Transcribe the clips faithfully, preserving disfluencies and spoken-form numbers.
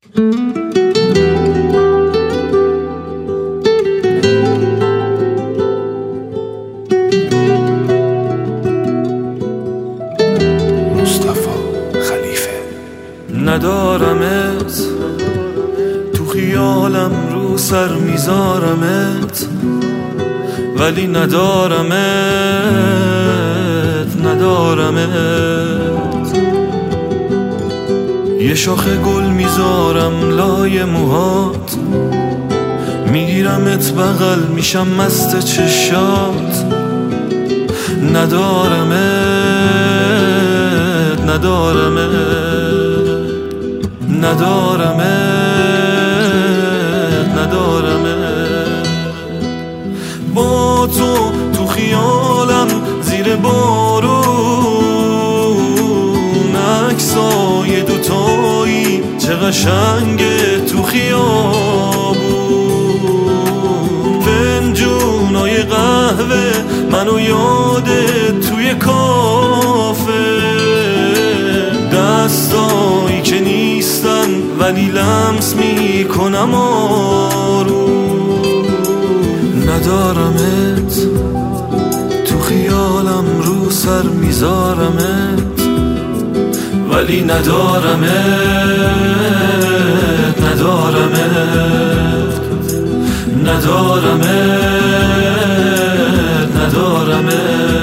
ندارمت تو خیالم رو سر میذارمت، ولی ندارمت ندارمت. یه شاخه گل میذارم لای موهات، میگیرمت بغل میشم مست چشات. ندارمت ندارمت ندارمت ندارمت. با تو تو خیالم زیر بارون، عکسای دوتایی چه قشنگه تو خیابون. فنجونای قهوه منو یاده توی کافه، دستایی که نیستن ولی لمس میکنم آروم. ندارمت تو خیالم رو سر میذارمت، ولی ندارمت ندارمت ندارمت ندارمت.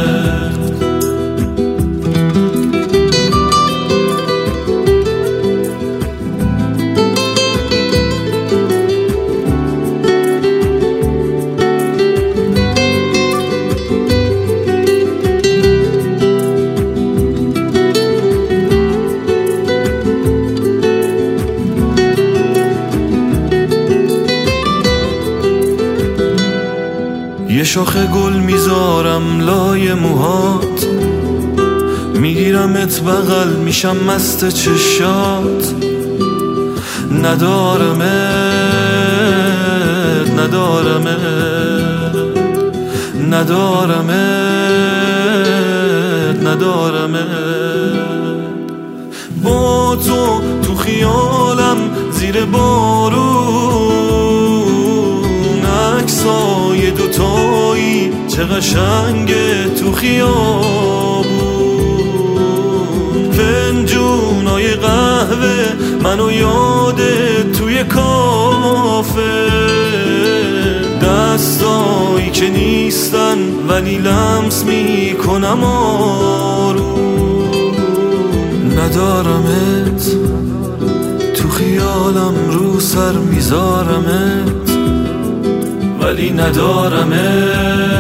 یه شاخه گل میذارم لای موهات، میگیرمت بغل میشم مست چشات. ندارمت ندارمت ندارمت ندارمت. با تو تو خیالم زیر بارون، عکسای دوتایی چه قشنگه تو خیابون. فنجونای قهوه منو یاده توی کافه، دستایی که نیستن ولی لمس میکنم آروم. ندارمت تو خیالم رو سر میذارمت، ولی ندارمت